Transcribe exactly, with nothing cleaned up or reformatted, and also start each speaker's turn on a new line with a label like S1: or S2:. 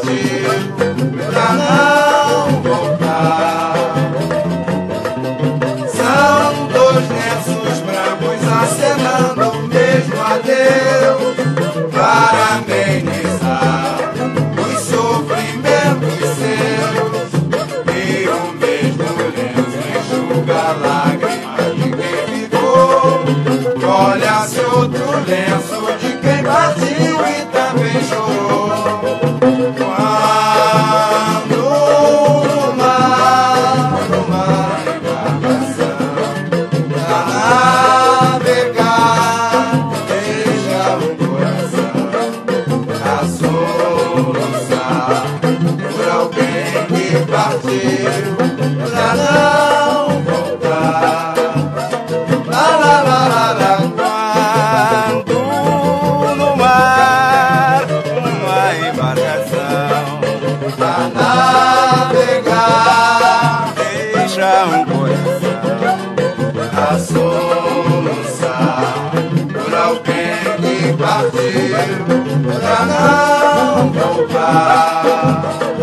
S1: partiu pra não voltar. São dois lenços brancos acenando o mesmo adeus para amenizar os sofrimentos seus, e o mesmo lenço enxuga a lágrima de quem ficou. Olha-se outro lenço de quem partiu e também chorou. Quando no mar, no mar embarcação, a navegar, deixa o coração a soluçar por alguém que partiu pra não voltar. Lá, lá, lá, lá, lá. Quando no mar, uma embarcação a navegar, deixa um coração a soluçar por alguém que partiu pra não voltar.